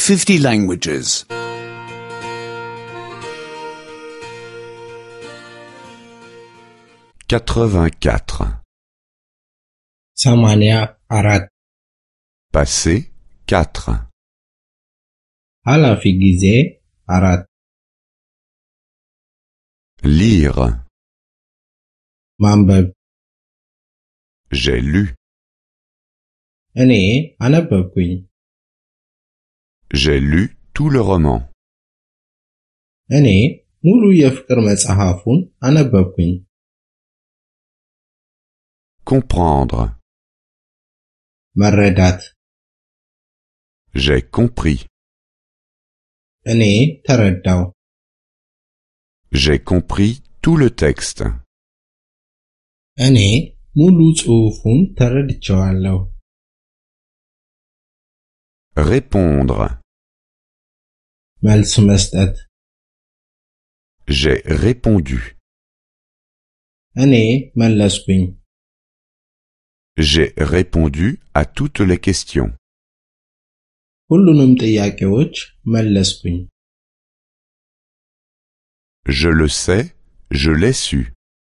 50 languages. 84. 84 Passé 4. ኃላፊ ጊዜ 4 Lire. ማንበብ J'ai lu. እኔ አነበብኩኝ J'ai lu tout le roman. እኔ ሙሉ የፍቅር መጽሐፉን አነበብኩኝ Comprendre. መረዳት J'ai compris. እኔ ተረዳው J'ai compris tout le texte. እኔ ሙሉ ጽሑፉን ተረድቼዋለሁ Répondre. መልስ መስጠት J'ai répondu. እኔ መለስኩኝ J'ai répondu à toutes les questions. ሁሉንም ጥያቄዎች መለስኩኝ Je le sais, je l'ai su.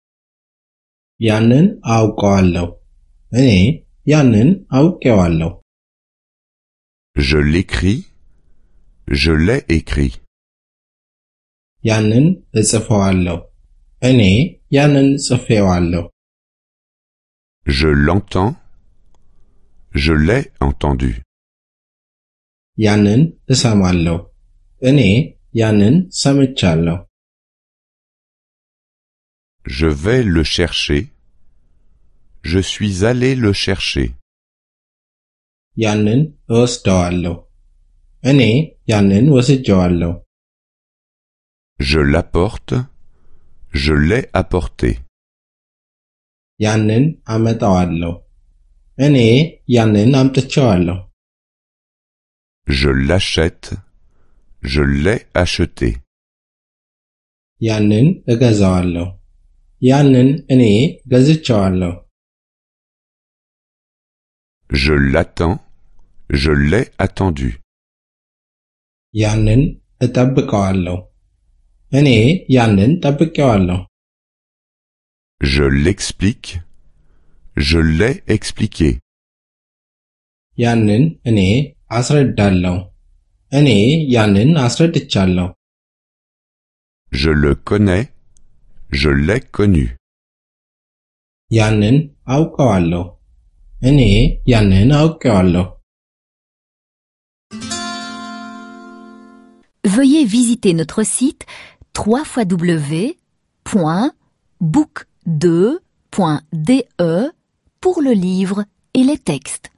ያንን አውቀዋለሁ እኔ ያንን አውቄዋለሁ Je l'écris, je l'ai écrit. ያንን እጽፈዋለሁ እኔ ያንን ጽፌዋለሁ Je l'entends, je l'ai entendu. ያንን እሰማለሁ እኔ ያንን ሰምቻለሁ Je vais le chercher. Je suis allé le chercher. ያንን እወስደዋለሁ እኔ ያንን ወስጄዋለሁ Je l'apporte. Je l'ai apporté. ያንን አመጣዋለሁ እኔ ያንን አምጥቼዋለሁ Je l'achète. Je l'ai acheté. ያንን እገዛዋለሁ ያንን እኔ ገዝቼዋለሁ Je l'attends. Je l'ai attendu. ያንን እጠብቀዋለሁ እኔ ያንን ጠብቄዋለሁ Je l'explique. Je l'ai expliqué. ያንን እኔ አስረዳለሁ እኔ ያንን አስረድቻለሁ Je le connais. Je l'ai connu. ያንን አውቀዋለሁ እኔ ያንን አውቄዋለሁ Veuillez visiter notre site www.book2.de pour le livre et les textes.